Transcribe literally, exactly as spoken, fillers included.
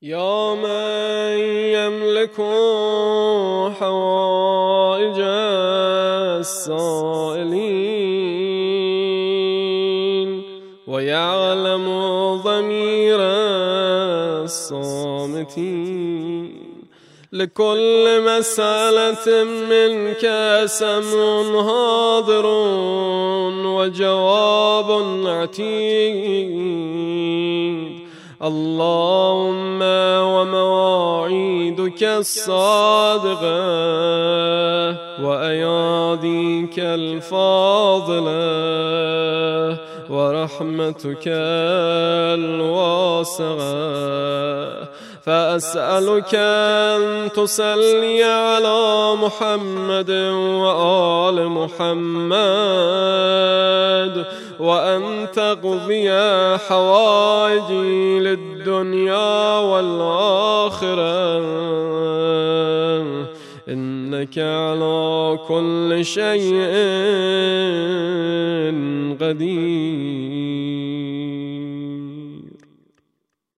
يا من يملك حوائج السائلين ويعلم ضمير الصامتين، لكل مسألة منك سمع حاضر وجواب عتيد. اللهم ومواعيدك الصادقة وأياديك الفاضلة ورحمتك الواسعة، فأسألك أن تصلي على محمد وآل محمد، وأن تقضي حوائجي للدنيا والآخرة، إنك على كل شيء قدير.